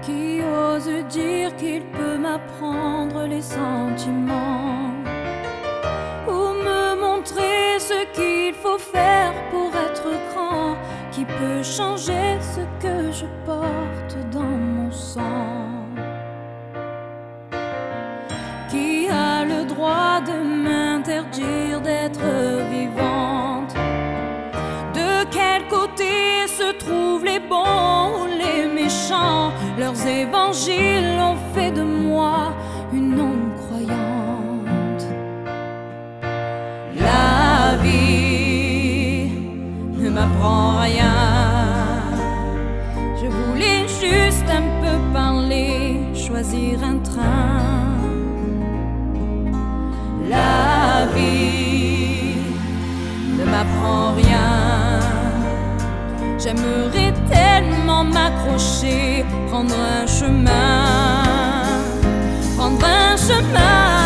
Qui ose dire qu'il peut m'apprendre les sentiments ou me montrer ce qu'il faut faire pour être grand? Qui peut changer ce que je porte dans mon sang? Qui a le droit de m'interdire d'être vivante? De quel côté se trouvent les bons ou les méchants? Leurs évangiles ont fait de moi une non-croyante. La vie ne m'apprend rien. Je voulais juste un peu parler, choisir un train. La vie ne m'apprend rien. J'aimerais tellement m'accrocher, prendre un chemin, prendre un chemin.